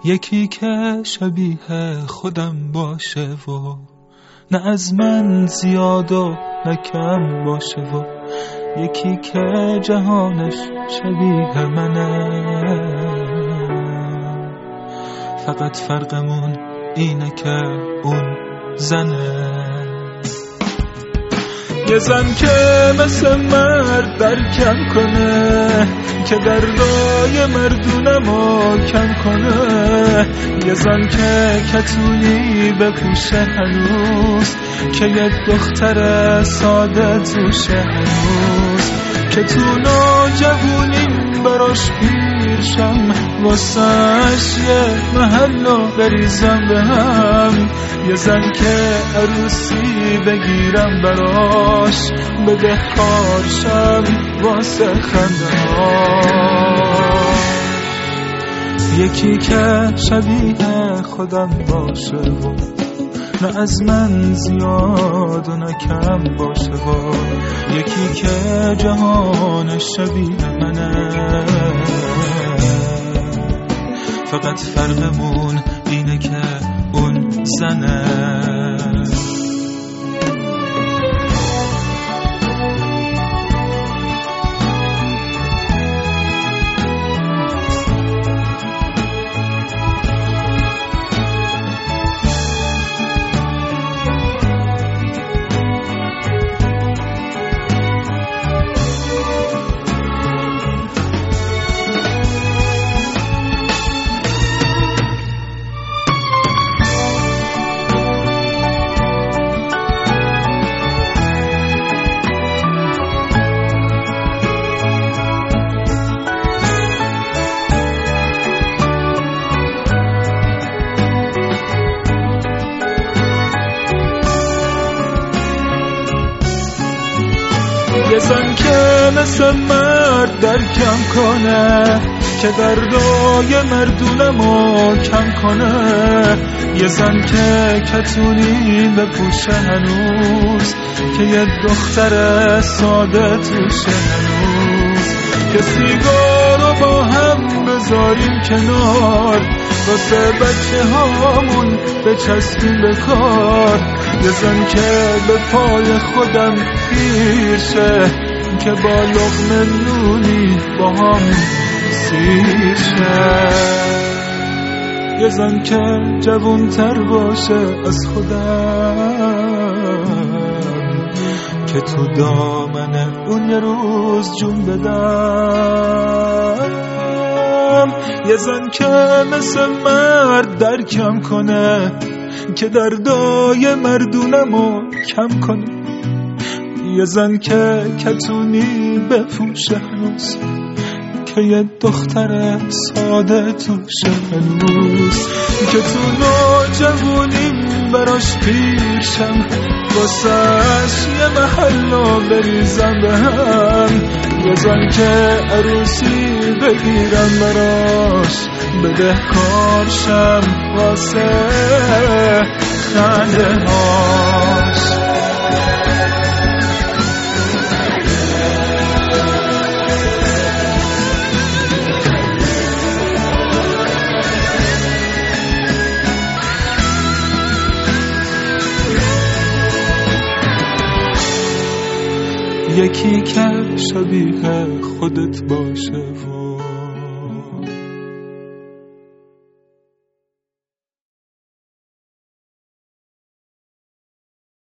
یکی که شبیه خودم باشه و نه از من زیاد و نه کم باشه و یکی که جهانش شبیه منه. فقط فرقمون اینه که اون زنه. یه زن که مثل مرد درکم کنه که دردای مردونمو کم کنه. یه زن که کتونی بپوشه هنوز که یه دختر ساده توشه هنوز که تو نوجوونیم براش پیرشم واسش یه محلو بریزم به هم. یه زن که عروسی بگیرم براش بده کارشم واسه خنده ها. یکی که شبیه خودم باشه و نه از من زیاد و نه کم باشه و یکی که جهانش شبیه منه. فقط فرقمون اینه که اون زنه. یه زن که مثل مرد درکم کنه که دردای مردونمو کم کنه. یه زن که کتونی بپوشه هنوز که یه دختر ساده توشه هنوز که سیگارو با هم بذاریم کنار واسه بچه هامون بچسبیم به کار. یه زن که به پای خودم پیرشه که با لقمه نونی با هم سیر شه. یه زن که جوون تر باشه از خودم که تو دامن اون یه روز جون بدم. یه زن که مثل مرد درکم کنه که دردای مردونمو کم کنه. یه زن که کتونی بپوشه هنوز که یه دختر ساده توشه هنوز که تو نوجوونیم براش پیرشم واسش یه محلو بریزم به هم. یه زن که عروسی بگیرم براش بده کارشم واسه خنده هاش. یکی که شبیه خودت باشه و